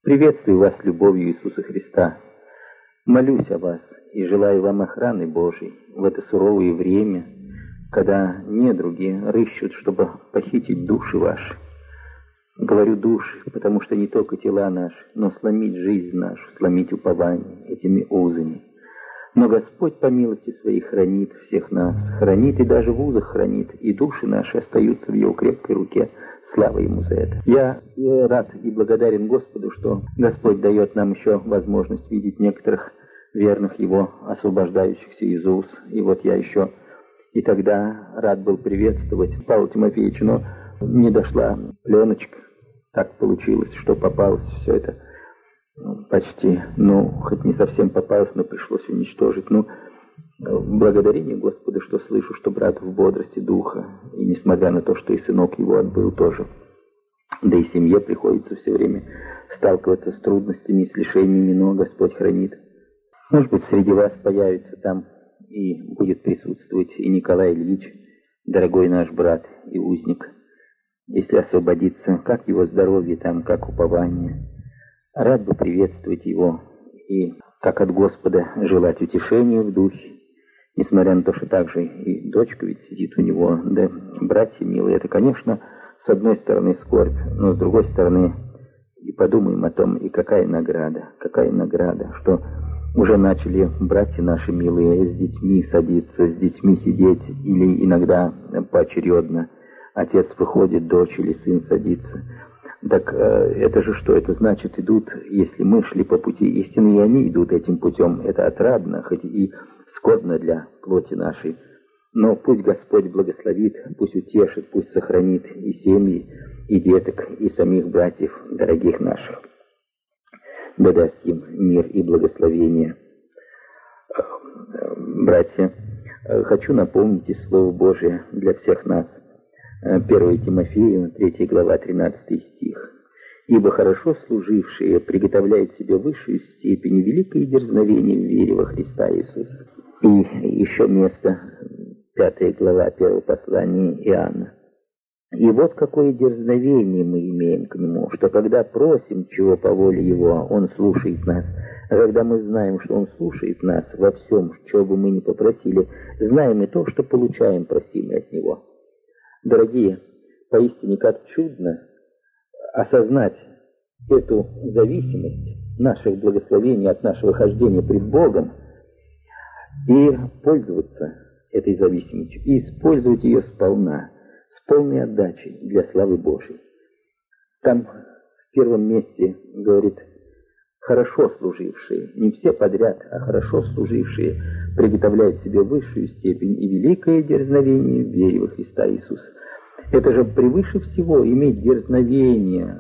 Приветствую вас любовью Иисуса Христа. Молюсь о вас и желаю вам охраны Божией в это суровое время, когда недруги рыщут, чтобы похитить души ваши. Говорю души, потому что не только тела наши, но сломить жизнь нашу, сломить упование этими узами. Но Господь по милости своей хранит всех нас, хранит и даже в узах хранит, и души наши остаются в Его крепкой руке. Слава Ему за это. Я рад и благодарен Господу, что Господь дает нам еще возможность видеть некоторых верных Его, освобождающихся из уз. И вот я еще и тогда рад был приветствовать Павла Тимофеевича, но не дошла пленочка. Так получилось, что попалось все это почти, хоть не совсем попалось, но пришлось уничтожить. Благодарение Господу, что слышу, что брат в бодрости духа, и несмотря на то, что и сынок его отбыл тоже, да и семье приходится все время сталкиваться с трудностями и с лишениями, но Господь хранит. Может быть, среди вас появится там и будет присутствовать и Николай Ильич, дорогой наш брат и узник. Если освободиться, как его здоровье там, как упование. Рад бы приветствовать его и, как от Господа, желать утешения в духе. Несмотря на то, что также и дочка ведь сидит у него, да, братья милые, это, конечно, с одной стороны скорбь, но с другой стороны и подумаем о том, и какая награда, что уже начали братья наши милые с детьми садиться, с детьми сидеть, или иногда поочередно. Отец выходит, дочь или сын садится. Так это же что? Это значит, идут, если мы шли по пути истины, и они идут этим путем. Это отрадно, хоть и скорбно для плоти нашей. Но пусть Господь благословит, пусть утешит, пусть сохранит и семьи, и деток, и самих братьев, дорогих наших. Да даст им мир и благословение. Братья, хочу напомнить из Слова Божия для всех нас. 1 Тимофею, 3 глава, 13 стих. «Ибо хорошо служившие приготовляют себе высшую степень и великое дерзновение в вере во Христа Иисуса». И еще место, 5 глава 1 послания Иоанна. «И вот какое дерзновение мы имеем к Нему, что когда просим чего по воле Его, Он слушает нас. А когда мы знаем, что Он слушает нас во всем, чего бы мы ни попросили, знаем и то, что получаем просимое от Него». Дорогие, поистине как чудно осознать эту зависимость наших благословений от нашего хождения пред Богом и пользоваться этой зависимостью, и использовать ее сполна, с полной отдачей для славы Божией. Там в первом месте говорит: хорошо служившие, не все подряд, а хорошо служившие приготовляют себе высшую степень и великое дерзновение в вере во Христа Иисуса. Это же превыше всего иметь дерзновение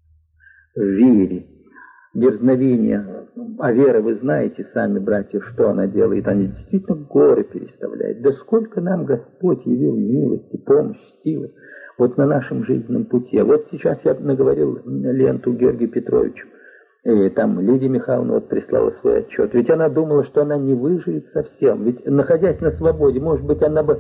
в вере. Дерзновение, а вера, вы знаете сами, братья, что она делает. Она действительно горы переставляет. Да сколько нам Господь явил милости, помощи, силы вот на нашем жизненном пути. Вот сейчас я наговорил ленту Георгию Петровичу. И там Лидия Михайловна вот прислала свой отчет. Ведь она думала, что она не выживет совсем. Ведь, находясь на свободе, может быть, она бы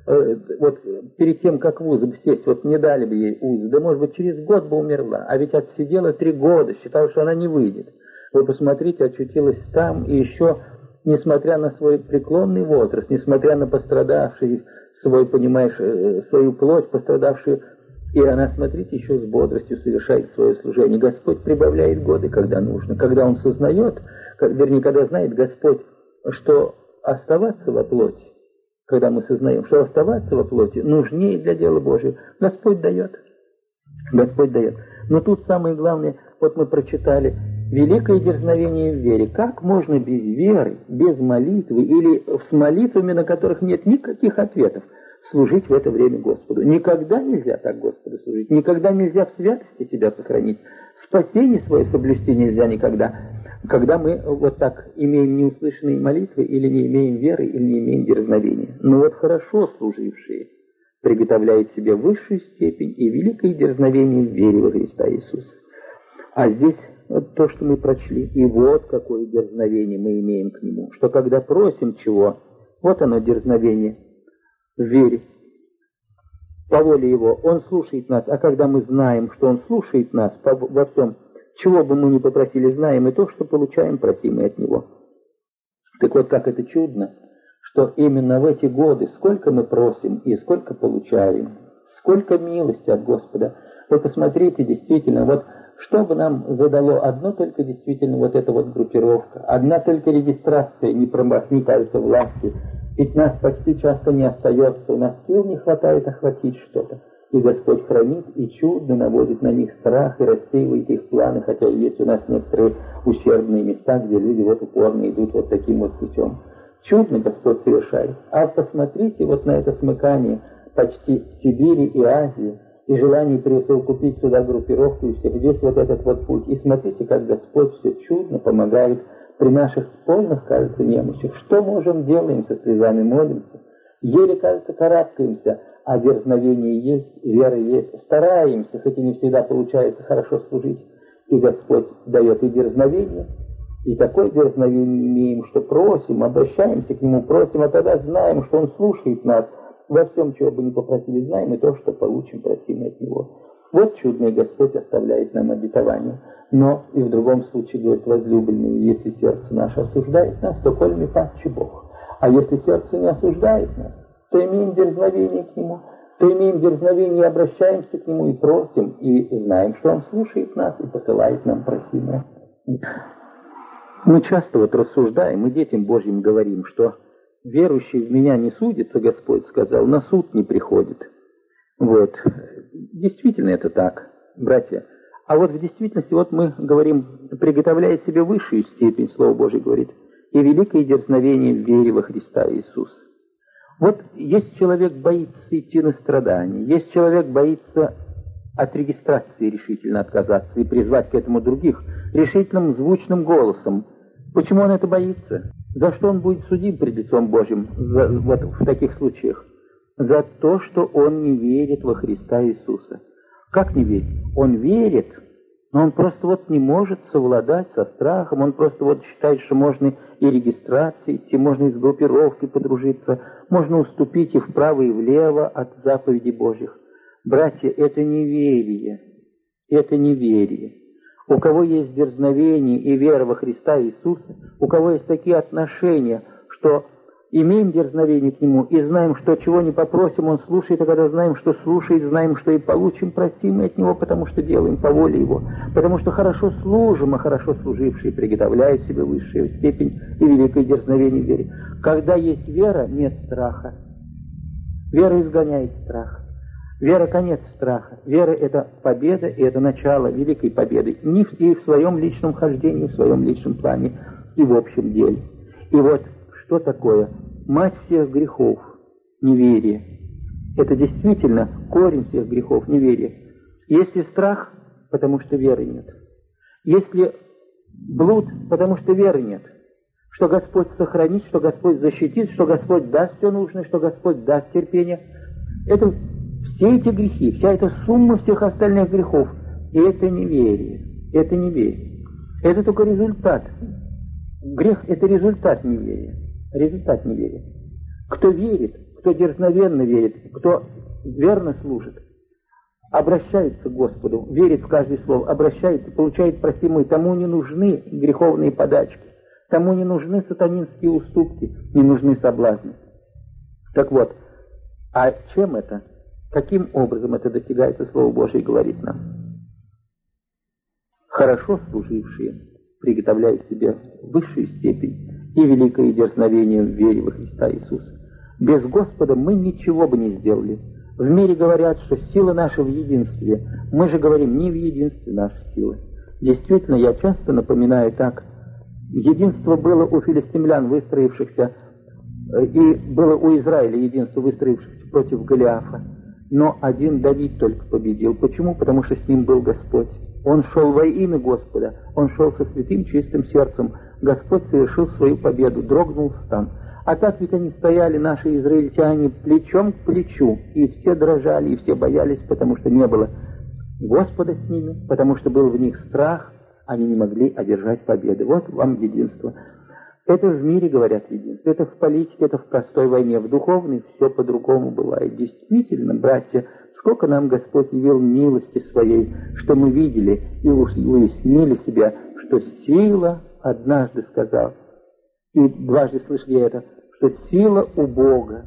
вот перед тем, как в УЗ сесть, вот не дали бы ей УЗ, да, может быть, через год бы умерла. А ведь отсидела 3 года, считала, что она не выйдет. Вы посмотрите, очутилась там, и еще, несмотря на свой преклонный возраст, несмотря на пострадавший свой, понимаешь, свою плоть, пострадавшую, и она, смотрите, еще с бодростью совершает свое служение. Господь прибавляет годы, когда нужно. Когда Он сознает, вернее, когда знает Господь, что оставаться во плоти, когда мы сознаем, что оставаться во плоти нужнее для дела Божьего, Господь дает. Господь дает. Но тут самое главное, вот мы прочитали, великое дерзновение в вере. Как можно без веры, без молитвы или с молитвами, на которых нет никаких ответов, служить в это время Господу? Никогда нельзя так Господу служить. Никогда нельзя в святости себя сохранить. Спасение свое соблюсти нельзя никогда. Когда мы вот так имеем неуслышанные молитвы, или не имеем веры, или не имеем дерзновения. Но вот хорошо служившие приготовляют себе высшую степень и великое дерзновение в вере во Христа Иисуса. А здесь вот то, что мы прочли. И вот какое дерзновение мы имеем к Нему. Что когда просим чего, вот оно дерзновение в вере. По воле Его Он слушает нас. А когда мы знаем, что Он слушает нас во всем, Чего бы мы ни попросили, знаем и то, что получаем, просим и от Него. Так вот, как это чудно, что именно в эти годы сколько мы просим и сколько получаем, сколько милости от Господа. Вы посмотрите, действительно, вот что бы нам задало одно только действительно вот эта вот группировка, одна только регистрация, не промахни, кажется, власти, ведь нас почти часто не остается, у нас сил не хватает охватить что-то. И Господь хранит и чудно наводит на них страх и рассеивает их планы, хотя есть у нас некоторые ущербные места, где люди вот упорно идут вот таким вот путем. Чудно Господь совершает. А посмотрите вот на это смыкание почти Сибири и Азии, и желание присовокупить сюда группировку, и всех здесь вот этот вот путь. И смотрите, как Господь все чудно помогает при наших полных, кажется, немощах. Что можем, делаем, со слезами молимся. Еле, кажется, карабкаемся, а дерзновение есть, вера есть. Стараемся, хоть и не всегда получается хорошо служить. И Господь дает и дерзновение, и такое дерзновение имеем, что просим, обращаемся к Нему, просим, а тогда знаем, что Он слушает нас. Во всем, чего бы ни попросили, знаем, и то, что получим, просим от Него. Вот чудный Господь оставляет нам обетование. Но и в другом случае, говорит, возлюбленные, если сердце наше осуждает нас, то коль ми паче Бог. А если сердце не осуждает нас, то имеем дерзновение к Нему, то имеем дерзновение и обращаемся к Нему, и просим, и знаем, что Он слушает нас и посылает нам просимое. Мы часто вот рассуждаем, и детям Божьим говорим, что верующий в меня не судится, Господь сказал, на суд не приходит. Вот. Действительно это так, братья. А вот в действительности, вот мы говорим, приготовляет себе высшую степень, Слово Божие говорит, и великое дерзновение в вере во Христа Иисуса. Вот есть человек боится идти на страдания, есть человек боится от регистрации решительно отказаться и призвать к этому других решительным звучным голосом. Почему он это боится? За что он будет судим пред лицом Божьим вот в таких случаях? За то, что он не верит во Христа Иисуса. Как не верит? Он верит, но он просто вот не может совладать со страхом, он просто вот считает, что можно и регистрации идти, можно и с группировки подружиться, можно уступить и вправо, и влево от заповедей Божьих. Братья, это неверие, это неверие. У кого есть дерзновение и вера во Христа Иисуса, у кого есть такие отношения, что имеем дерзновение к Нему и знаем, что чего не попросим, Он слушает, а когда знаем, что слушает, знаем, что и получим, просим от Него, потому что делаем по воле Его, потому что хорошо служим, а хорошо служившие приготовляют себе высшую степень и великое дерзновение в вере. Когда есть вера, нет страха. Вера изгоняет страх. Вера — конец страха. Вера — это победа, и это начало великой победы. И в своем личном хождении, в своем личном плане, и в общем деле. И вот что такое? Мать всех грехов — неверие. Это действительно корень всех грехов — неверие. Если страх — потому что веры нет. Если блуд — потому что веры нет. Что Господь сохранит, что Господь защитит, что Господь даст все нужное, что Господь даст терпение. Это все эти грехи, вся эта сумма всех остальных грехов, и это неверие, это неверие. Это только результат. Грех — это результат неверия. Результат неверия. Кто верит, кто дерзновенно верит, кто верно служит, обращается к Господу, верит в каждое слово, обращается, получает просимое, тому не нужны греховные подачки, тому не нужны сатанинские уступки, не нужны соблазны. Так вот, а чем это? Каким образом это достигается, Слово Божие говорит нам? Хорошо служившие приготовляют себе высшую степень и великое дерзновение в вере во Христа Иисуса. Без Господа мы ничего бы не сделали. В мире говорят, что сила наша в единстве. Мы же говорим, не в единстве наша сила. Действительно, я часто напоминаю так. Единство было у филистимлян, выстроившихся, и было у Израиля единство, выстроившихся против Голиафа. Но один Давид только победил. Почему? Потому что с ним был Господь. Он шел во имя Господа, он шел со святым чистым сердцем. Господь совершил свою победу, дрогнул стан. А так ведь они стояли, наши израильтяне, плечом к плечу, и все дрожали, и все боялись, потому что не было Господа с ними, потому что был в них страх, они не могли одержать победы. Вот вам единство. Это в мире говорят единство, это в политике, это в простой войне, в духовной все по-другому бывает. Действительно, братья, Сколько нам Господь явил милости Своей, что мы видели и уяснили себя, что сила, однажды сказал, и дважды слышали это, что сила у Бога.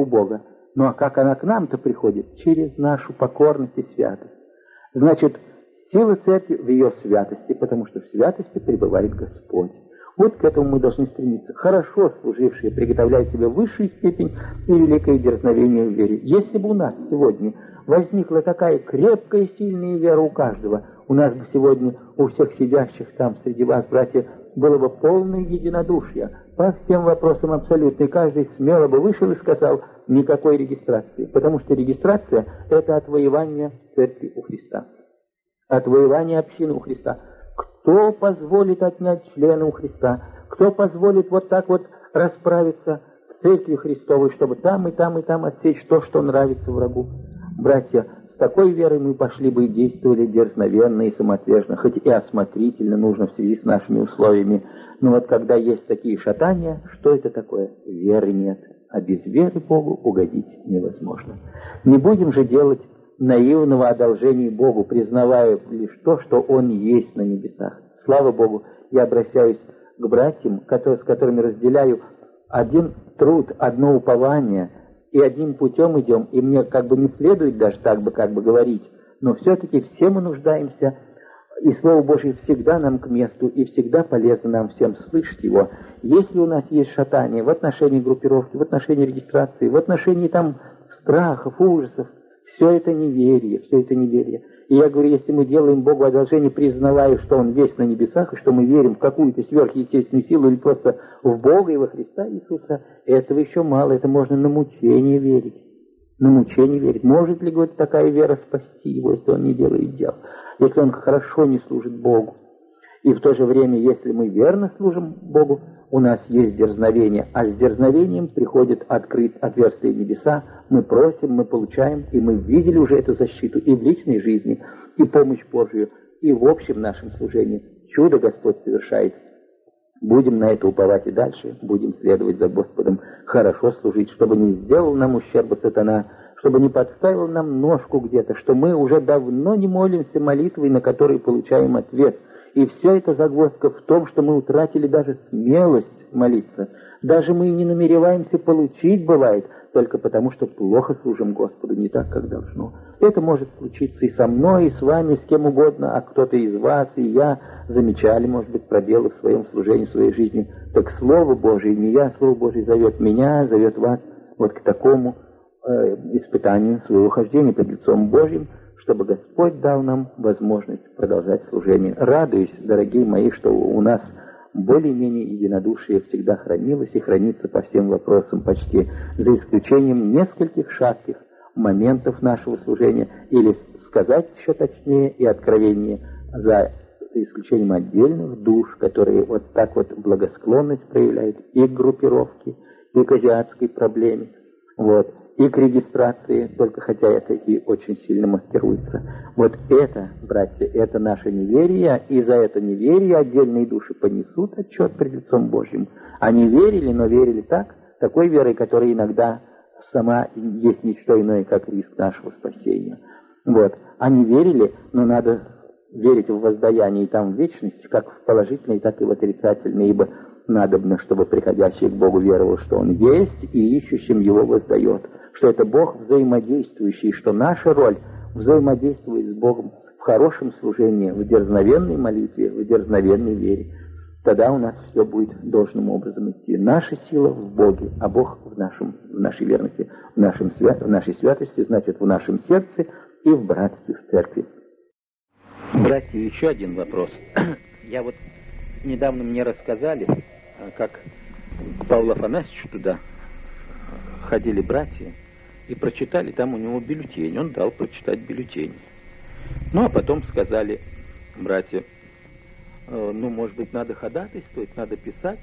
Ну а как она к нам-то приходит? Через нашу покорность и святость. Значит, сила церкви в ее святости, потому что в святости пребывает Господь. Вот к этому мы должны стремиться. Хорошо служившие приготовляют себя в высшую степень и великое дерзновение в вере. Если бы у нас сегодня возникла такая крепкая и сильная вера у каждого, у нас бы сегодня, у всех сидящих там среди вас, братья, было бы полное единодушие по всем вопросам абсолютно, и каждый смело бы вышел и сказал: никакой регистрации, потому что регистрация – это отвоевание церкви у Христа, отвоевание общины у Христа. Кто позволит отнять члена у Христа? Кто позволит вот так вот расправиться с церковью Христовой, чтобы там и там и там отсечь то, что нравится врагу? Братья, с такой верой мы пошли бы и действовали дерзновенно и самоотверженно, хоть и осмотрительно нужно в связи с нашими условиями. Но вот когда есть такие шатания, что это такое? Веры нет, а без веры Богу угодить невозможно. Не будем же делать наивного одолжения Богу, признавая лишь то, что Он есть на небесах. Слава Богу, я обращаюсь к братьям, с которыми разделяю один труд, одно упование, и одним путем идем, и мне как бы не следует даже так бы как бы говорить, но все-таки все мы нуждаемся, и Слово Божие всегда нам к месту, и всегда полезно нам всем слышать его. Если у нас есть шатание в отношении группировки, в отношении регистрации, в отношении там страхов, ужасов, все это неверие, все это неверие. И я говорю, если мы делаем Богу одолжение, признавая, что Он весь на небесах, и что мы верим в какую-то сверхъестественную силу или просто в Бога и во Христа Иисуса, этого еще мало, это можно на мучение верить. На мучение верить. Может ли, говорит, такая вера спасти его, если он не делает дел? Если он хорошо не служит Богу? И в то же время, если мы верно служим Богу, у нас есть дерзновение, а с дерзновением приходит отверстие небеса, мы просим, мы получаем, и мы видели уже эту защиту и в личной жизни, и помощь Божию, и в общем нашем служении. Чудо Господь совершает. Будем на это уповать и дальше, будем следовать за Господом, хорошо служить, чтобы не сделал нам ущерба сатана, чтобы не подставил нам ножку где-то, что мы уже давно не молимся молитвой, на которой получаем ответ. И все это загвоздка в том, что мы утратили даже смелость молиться. Даже мы и не намереваемся получить, бывает, только потому, что плохо служим Господу, не так, как должно. Это может случиться и со мной, и с вами, с кем угодно, а кто-то из вас и я замечали, может быть, пробелы в своем служении, в своей жизни. Так Слово Божие, не я, Слово Божие зовет меня, зовет вас вот к такому испытанию своего хождения пред лицом Божьим, чтобы Господь дал нам возможность продолжать служение. Радуюсь, дорогие мои, что у нас более-менее единодушие всегда хранилось и хранится по всем вопросам почти, за исключением нескольких шатких моментов нашего служения, или сказать еще точнее и откровеннее, за исключением отдельных душ, которые вот так вот благосклонность проявляют и к группировке, и к азиатской проблеме, вот, и к регистрации, только хотя это и очень сильно маскируется. Вот это, братья, это наше неверие, и за это неверие отдельные души понесут отчет пред лицом Божьим. Они верили, но верили так, такой верой, которая иногда сама есть ничто иное, как риск нашего спасения. Вот. Они верили, но надо верить в воздаяние и там в вечность, как в положительной, так и в отрицательной, ибо надобно, чтобы приходящий к Богу веровал, что Он есть, и ищущим Его воздает, что это Бог взаимодействующий, что наша роль взаимодействует с Богом в хорошем служении, в дерзновенной молитве, в дерзновенной вере. Тогда у нас все будет должным образом идти. Наша сила в Боге, а Бог в нашей верности, в нашей святости, значит, в нашем сердце и в братстве, в церкви. Братья, еще один вопрос. Я вот недавно мне рассказали, как к Павлу Афанасьевичу туда ходили братья и прочитали там у него бюллетень. Он дал прочитать бюллетень. Ну, а потом сказали братья, ну, может быть, надо ходатайствовать, надо писать.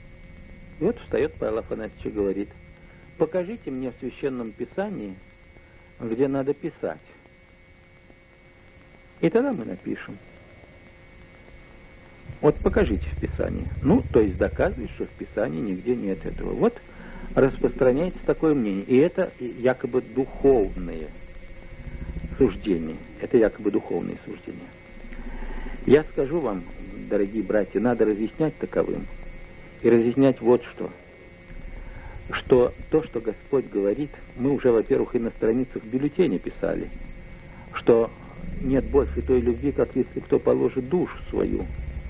И вот встает Павел Афанасьевич и говорит: покажите мне в Священном Писании, где надо писать. И тогда мы напишем. Вот покажите в Писании. Ну, то есть доказывает, что в Писании нигде нет этого. Вот распространяется такое мнение. И это якобы духовное. суждения. Это якобы духовные суждения. Я скажу вам, дорогие братья, надо разъяснять таковым. И разъяснять вот что. Что то, что Господь говорит, мы уже, во-первых, и на страницах бюллетеня писали, что нет больше той любви, как если кто положит душу свою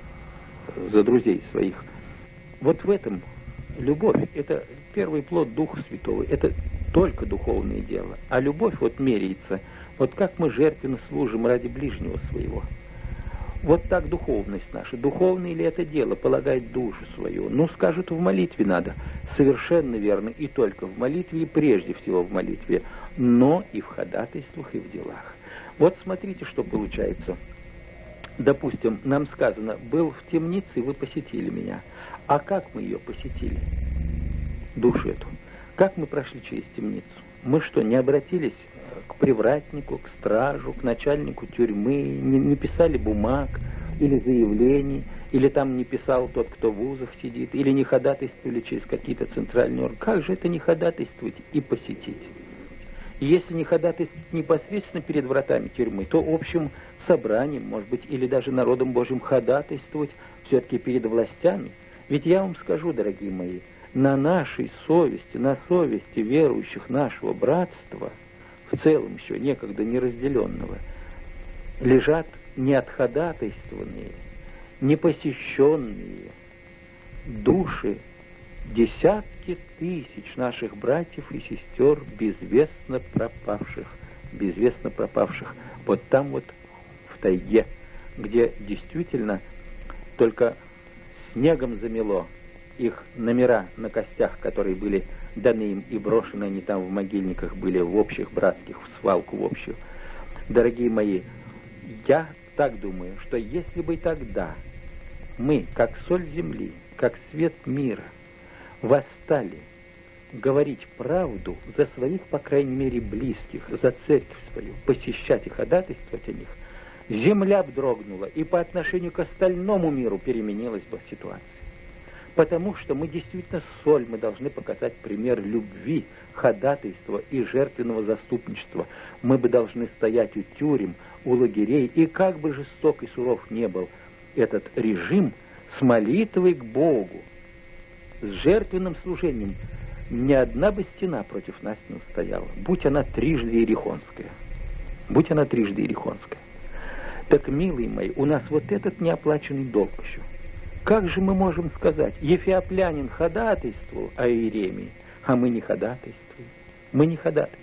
за друзей своих. Вот в этом любовь – это первый плод Духа Святого, это только духовное дело. А любовь вот меряется, вот как мы жертвенно служим ради ближнего своего. Вот так духовность наша. Духовное ли это дело, полагать душу свою? Ну, скажут, в молитве надо. Совершенно верно, и только в молитве, и прежде всего в молитве, но и в ходатайствах, и в делах. Вот смотрите, что получается. Допустим, нам сказано, был в темнице, и вы посетили меня. А как мы ее посетили? Душу эту. Как мы прошли через темницу? Мы что, не обратились к привратнику, к стражу, к начальнику тюрьмы, не писали бумаг или заявлений, или там не писал тот, кто в вузах сидит, или не ходатайствовали через какие-то центральные органы? Как же это не ходатайствовать и посетить? И если не ходатайствовать непосредственно перед вратами тюрьмы, то общим собранием, может быть, или даже народом Божьим ходатайствовать все-таки перед властями. Ведь я вам скажу, дорогие мои, на нашей совести, на совести верующих нашего братства, в целом еще некогда неразделенного, лежат неотходатайствованные, непосещенные души десятки тысяч наших братьев и сестер, безвестно пропавших вот там вот в тайге, где действительно только снегом замело их номера на костях, которые были даны им и брошены они там в могильниках, были в общих братских, в свалку в общую. Дорогие мои, я так думаю, что если бы тогда мы, как соль земли, как свет мира, восстали говорить правду за своих, по крайней мере, близких, за церковь свою, посещать и ходатайствовать о них, земля б дрогнула, и по отношению к остальному миру переменилась бы ситуация. Потому что мы действительно соль, мы должны показать пример любви, ходатайства и жертвенного заступничества. Мы бы должны стоять у тюрем, у лагерей, и как бы жесток и суров не был этот режим, с молитвой к Богу, с жертвенным служением, ни одна бы стена против нас не устояла, будь она трижды иерихонская. Будь она трижды иерихонская. Так, милые мои, у нас вот этот неоплаченный долг еще. Как же мы можем сказать, Ефиоплянин ходатайствовал о Иеремии, а мы не ходатайствуем? Мы не ходатайствуем.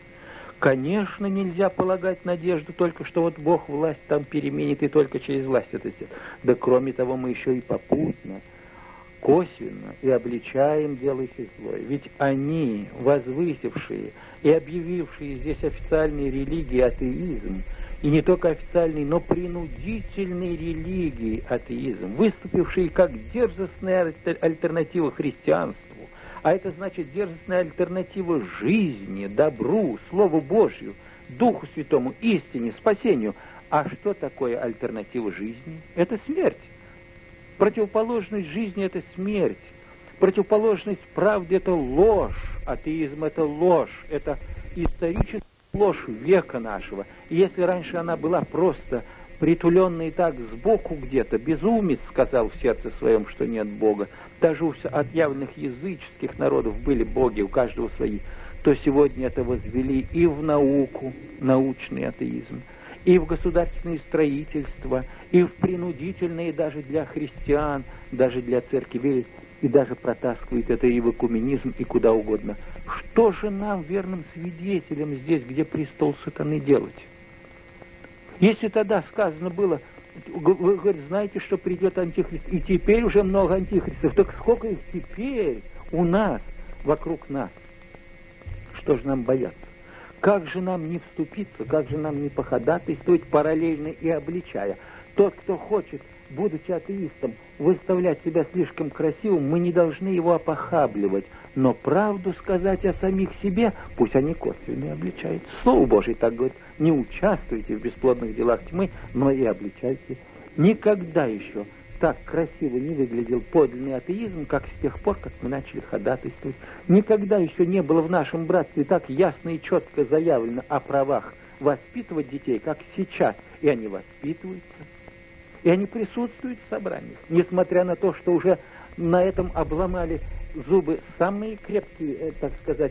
Конечно, нельзя полагать надежду только, что вот Бог власть там переменит и только через власть это сделает. Да кроме того, мы еще и попутно, косвенно и обличаем делающие злое. Ведь они, возвысившие и объявившие здесь официальной религии атеизм, и не только официальный, но принудительной религии атеизм, выступивший как дерзостная альтернатива христианству. А это значит дерзостная альтернатива жизни, добру, Слову Божью, Духу Святому, истине, спасению. А что такое альтернатива жизни? Это смерть. Противоположность жизни – это смерть. Противоположность правды – это ложь. Атеизм – это ложь. Это историческая ложь века нашего. И если раньше она была просто притуленной так сбоку где-то, безумец сказал в сердце своем, что нет Бога, даже у отъявленных языческих народов были боги, у каждого свои, то сегодня это возвели и в науку, научный атеизм, и в государственное строительство, и в принудительные даже для христиан, даже для церкви, и даже протаскивает это и в экуменизм, и куда угодно. Что же нам, верным свидетелям, здесь, где престол сатаны, делать? Если тогда сказано было, вы говорите, знаете, что придет антихрист, и теперь уже много антихристов, так сколько их теперь у нас, вокруг нас? Что же нам бояться? Как же нам не вступиться, как же нам не походатайствовать параллельно и обличая? Тот, кто хочет, будучи атеистом, выставлять себя слишком красивым, мы не должны его опохабливать, но правду сказать о самих себе, пусть они косвенно обличают. Слово Божие так говорит, не участвуйте в бесплодных делах тьмы, но и обличайте. Никогда еще так красиво не выглядел подлинный атеизм, как с тех пор, как мы начали ходатайствовать. Никогда еще не было в нашем братстве так ясно и четко заявлено о правах воспитывать детей, как сейчас. И они воспитываются, и они присутствуют в собраниях, несмотря на то, что уже на этом обломали зубы самые крепкие, так сказать,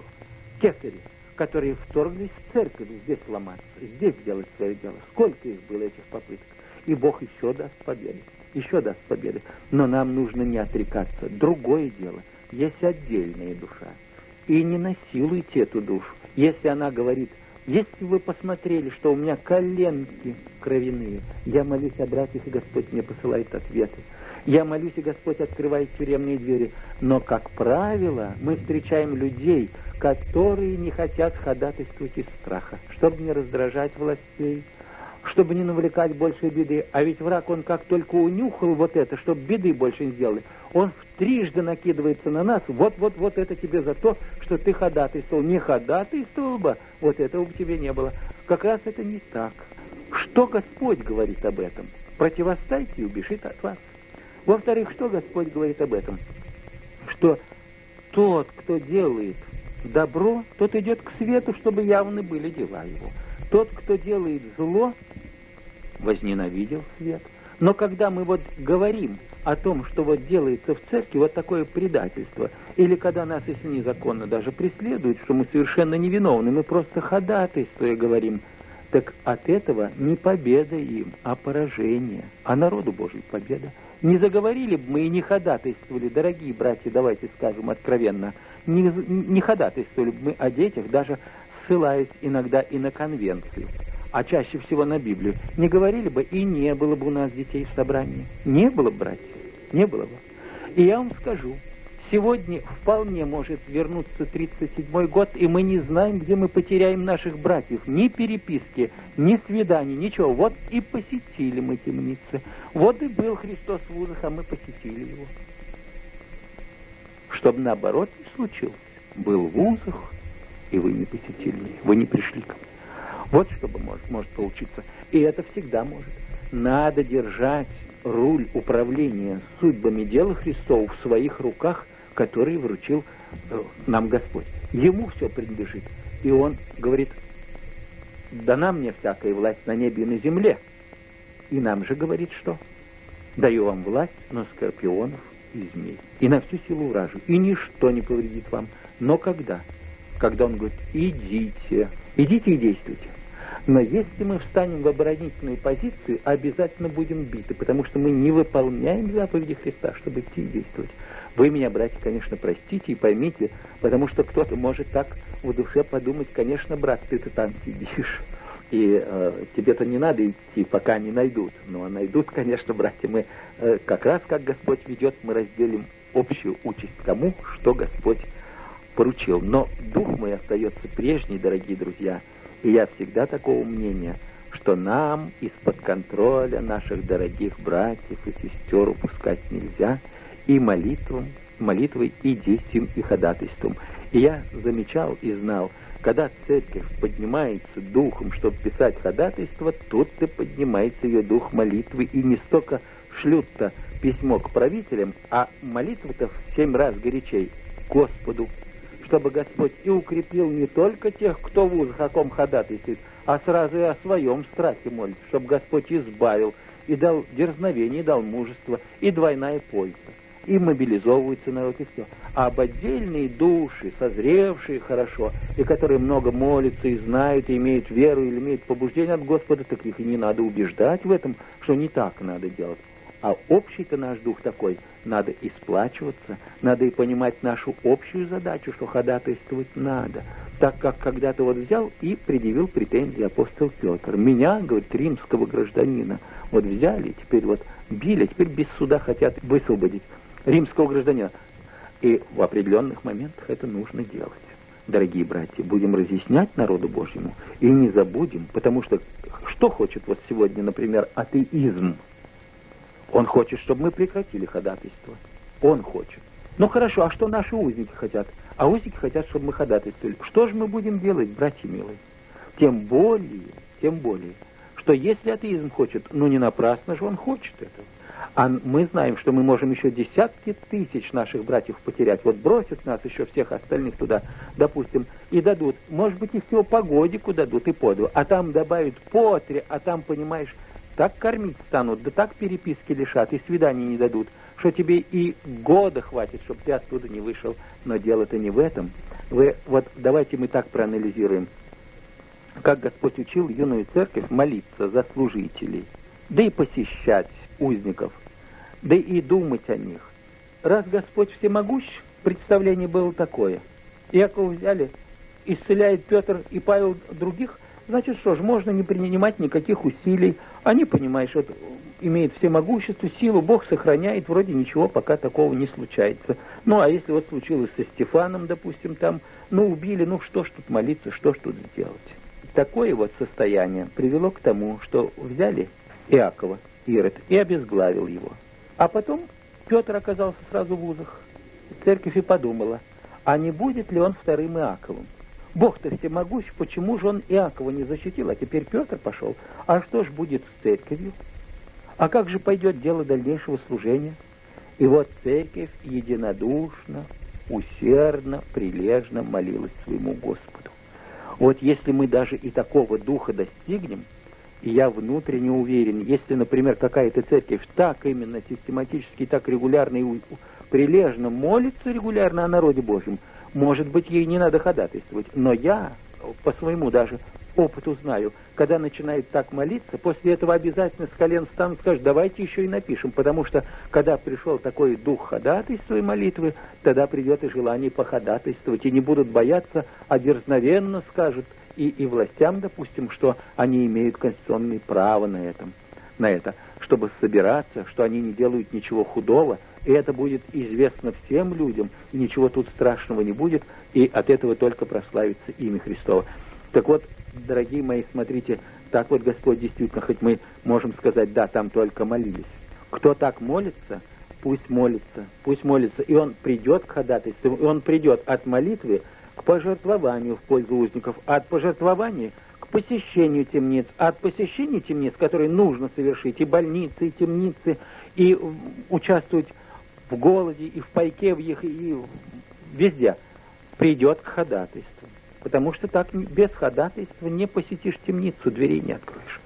кесари, которые вторглись в церковь, здесь ломаться, здесь делать свое дело. Сколько их было, этих попыток. И Бог еще даст победы, еще даст победы. Но нам нужно не отрекаться. Другое дело, есть отдельная душа. И не насилуйте эту душу. Если она говорит, если вы посмотрели, что у меня коленки кровяные, я молюсь о братьях, и Господь мне посылает ответы. Я молюсь, и Господь открывает тюремные двери. Но, как правило, мы встречаем людей, которые не хотят ходатайствовать из страха, чтобы не раздражать властей, чтобы не навлекать больше беды. А ведь враг, он как только унюхал вот это, чтобы беды больше не сделали, он трижды накидывается на нас. Вот это тебе за то, что ты ходатайствовал. Не ходатайствовал бы, вот этого бы тебе не было. Как раз это не так. Что Господь говорит об этом? Противостайте и убежит от вас. Во-вторых, что Господь говорит об этом? Что тот, кто делает добро, тот идет к свету, чтобы явны были дела его. Тот, кто делает зло, возненавидел свет. Но когда мы вот говорим о том, что вот делается в церкви, вот такое предательство, или когда нас, если незаконно даже преследуют, что мы совершенно невиновны, мы просто ходатайствуя говорим, так от этого не победа им, а поражение, а народу Божий победа. Не заговорили бы мы и не ходатайствовали, дорогие братья, давайте скажем откровенно, не ходатайствовали бы мы о детях, даже ссылаясь иногда и на конвенцию, а чаще всего на Библию, не говорили бы, и не было бы у нас детей в собрании. Не было бы, братья, не было бы. И я вам скажу, сегодня вполне может вернуться 37-й год, и мы не знаем, где мы потеряем наших братьев. Ни переписки, ни свиданий, ничего. Вот и посетили мы темницы. Вот и был Христос в вузах, а мы посетили его. Чтобы наоборот не случилось. Был в вузах, и вы не посетили меня, вы не пришли ко мне. Вот что может получиться. И это всегда может. Надо держать руль управления судьбами дела Христова в своих руках, которые вручил нам Господь. Ему все принадлежит. И Он говорит, дана мне всякая власть на небе и на земле. И нам же говорит, что? Даю вам власть на скорпионов и змей. И на всю силу вражью. И ничто не повредит вам. Но когда? Когда Он говорит, идите и действуйте. Но если мы встанем в оборонительную позицию, обязательно будем биты, потому что мы не выполняем заповеди Христа, чтобы идти и действовать. Вы меня, братья, конечно, простите и поймите, потому что кто-то может так в душе подумать, конечно, брат, ты-то там сидишь, и тебе-то не надо идти, пока не найдут. Но найдут, конечно, братья, мы как раз, как Господь ведет, мы разделим общую участь кому, что Господь поручил. Но дух мой остается прежний, дорогие друзья, и я всегда такого мнения, что нам из-под контроля наших дорогих братьев и сестер упускать нельзя, и молитвой, и действием, и ходатайством. И я замечал и знал, когда церковь поднимается духом, чтобы писать ходатайство, тут-то поднимается ее дух молитвы, и не столько шлют-то письмо к правителям, а молитва-то в 7 раз горячей Господу, чтобы Господь и укрепил не только тех, кто в узах о ком ходатайствует, а сразу и о своем страхе молится, чтобы Господь избавил, и дал дерзновение, и дал мужество, и двойная польза. И мобилизовывается народ, и все. А об отдельные души, созревшие хорошо, и которые много молятся, и знают, и имеют веру, или имеют побуждение от Господа, так их и не надо убеждать в этом, что не так надо делать. А общий-то наш дух такой, надо и сплачиваться, надо и понимать нашу общую задачу, что ходатайствовать надо. Так как когда-то вот взял и предъявил претензии апостол Петр. Меня, говорит, римского гражданина, вот взяли, теперь вот били, теперь без суда хотят высвободить римского гражданина. И в определенных моментах это нужно делать. Дорогие братья, будем разъяснять народу Божьему и не забудем, потому что хочет вот сегодня, например, атеизм? Он хочет, чтобы мы прекратили ходатайство. Он хочет. Ну хорошо, а что наши узники хотят? А узники хотят, чтобы мы ходатайствовали. Что же мы будем делать, братья милые? Тем более, что если атеизм хочет, ну не напрасно же он хочет этого. А мы знаем, что мы можем еще десятки тысяч наших братьев потерять. Вот бросят нас еще всех остальных туда, допустим, и дадут. Может быть, и всего по годику дадут и по два. А там добавят по 3, а там, понимаешь, так кормить станут, да так переписки лишат, и свиданий не дадут, что тебе и года хватит, чтобы ты оттуда не вышел. Но дело-то не в этом. Вот давайте мы так проанализируем. Как Господь учил юную церковь молиться за служителей, да и посещать узников, да и думать о них. Раз Господь всемогущ, представление было такое. Иакова взяли, исцеляет Петр и Павел других, значит, что ж, можно не принимать никаких усилий. Они, понимаешь, вот, имеют всемогущество, силу, Бог сохраняет, вроде ничего пока такого не случается. Ну, а если вот случилось со Стефаном, допустим, там, убили, что ж тут молиться, что ж тут сделать? Такое вот состояние привело к тому, что взяли Иакова, Ирод, и обезглавил его. А потом Петр оказался сразу в узах. Церковь и подумала, а не будет ли он вторым Иаковом? Бог-то всемогущ, почему же он Иакова не защитил, а теперь Петр пошел? А что ж будет с церковью? А как же пойдет дело дальнейшего служения? И вот церковь единодушно, усердно, прилежно молилась своему Господу. Вот если мы даже и такого духа достигнем, и я внутренне уверен, если, например, какая-то церковь так именно систематически, так регулярно и прилежно молится регулярно о народе Божьем, может быть, ей не надо ходатайствовать. Но я по своему даже опыту знаю, когда начинают так молиться, после этого обязательно с колен встанут и скажут, давайте еще и напишем, потому что, когда пришел такой дух ходатайства и молитвы, тогда придет и желание походатайствовать, и не будут бояться, а дерзновенно скажут и властям, допустим, что они имеют конституционное право на это, чтобы собираться, что они не делают ничего худого, и это будет известно всем людям, и ничего тут страшного не будет, и от этого только прославится имя Христово. Так вот, дорогие мои, смотрите, так вот Господь действительно, хоть мы можем сказать, да, там только молились. Кто так молится, пусть молится, и он придет к ходатайству, и он придет от молитвы к пожертвованию в пользу узников, от пожертвования к посещению темниц, от посещения темниц, которые нужно совершить, и больницы, и темницы, и участвовать в голоде, и в пайке в их, и везде, придет к ходатайству. Потому что так без ходатайства не посетишь темницу, дверей не откроешь.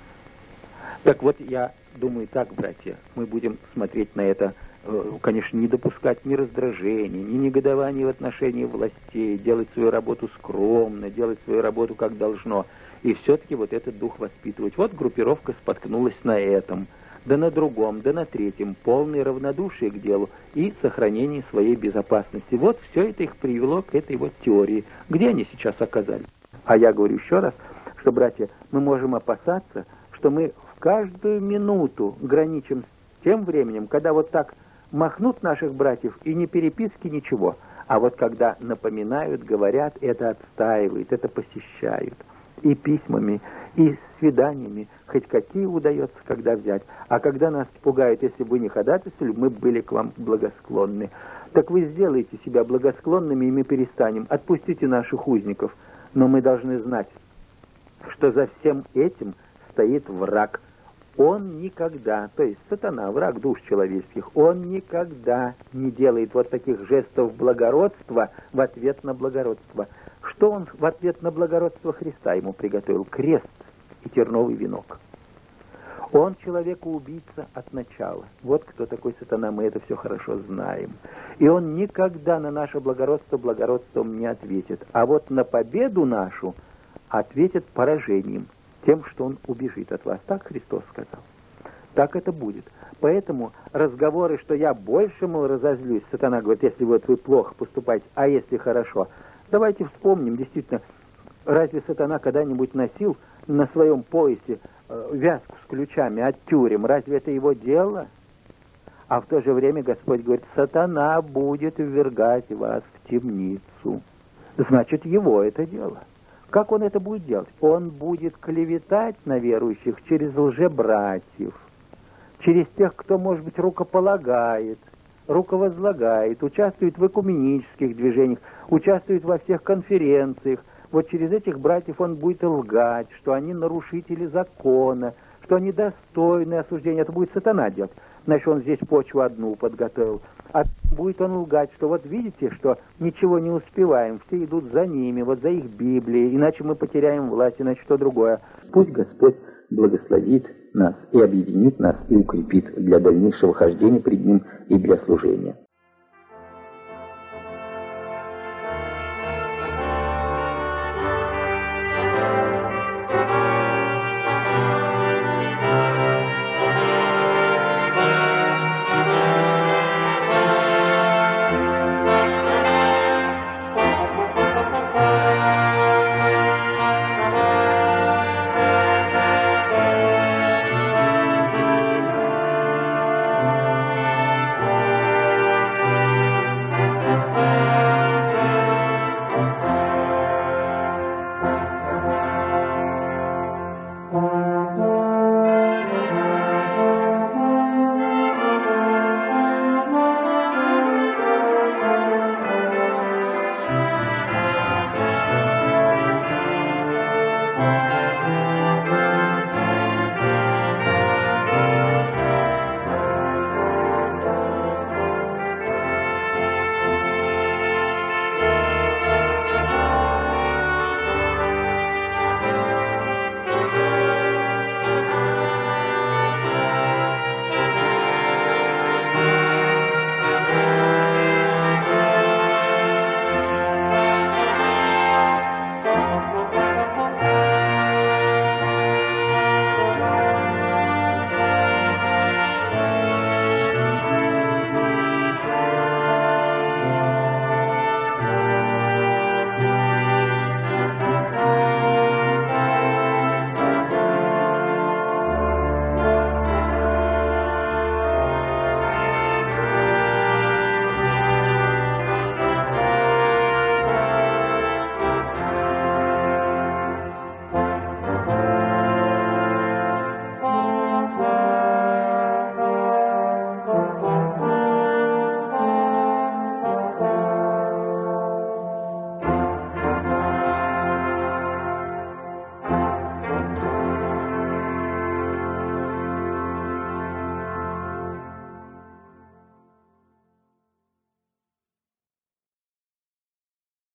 Так вот, я думаю так, братья, мы будем смотреть на это, конечно, не допускать ни раздражения, ни негодования в отношении властей, делать свою работу скромно, делать свою работу как должно, и все-таки вот этот дух воспитывать. Вот группировка споткнулась на этом, да на другом, да на третьем, полное равнодушие к делу и сохранение своей безопасности. Вот все это их привело к этой вот теории. Где они сейчас оказались? А я говорю еще раз, что, братья, мы можем опасаться, что мы в каждую минуту граничим с тем временем, когда вот так махнут наших братьев, и ни переписки, ничего. А вот когда напоминают, говорят, это отстаивают, это посещают. И письмами, и свиданиями, хоть какие удается, когда взять. А когда нас пугают, если бы вы не ходатайствовали, мы были к вам благосклонны. Так вы сделаете себя благосклонными, и мы перестанем. Отпустите наших узников. Но мы должны знать, что за всем этим стоит враг. Он никогда, то есть сатана, враг душ человеческих, он никогда не делает вот таких жестов благородства в ответ на благородство. Что он в ответ на благородство Христа ему приготовил? Крест и терновый венок. Он человека-убийца от начала. Вот кто такой сатана, мы это все хорошо знаем. И он никогда на наше благородство благородством не ответит. А вот на победу нашу ответит поражением, тем, что он убежит от вас. Так Христос сказал. Так это будет. Поэтому разговоры, что я больше, мол, разозлюсь, сатана говорит, если вот вы плохо поступаете, а если хорошо. Давайте вспомним, действительно, разве сатана когда-нибудь носил на своем поясе вязку с ключами от тюрем? Разве это его дело? А в то же время Господь говорит, сатана будет ввергать вас в темницу. Значит, его это дело. Как он это будет делать? Он будет клеветать на верующих через лжебратьев, через тех, кто, может быть, рукополагает, руковозлагает, участвует в экуменических движениях, участвует во всех конференциях. Вот через этих братьев он будет лгать, что они нарушители закона, что недостойное осуждение, это будет сатана делать. Значит, он здесь почву одну подготовил. А будет он лгать, что вот видите, что ничего не успеваем, все идут за ними, вот за их Библией, иначе мы потеряем власть, иначе что другое. Пусть Господь благословит нас и объединит нас и укрепит для дальнейшего хождения пред Ним и для служения.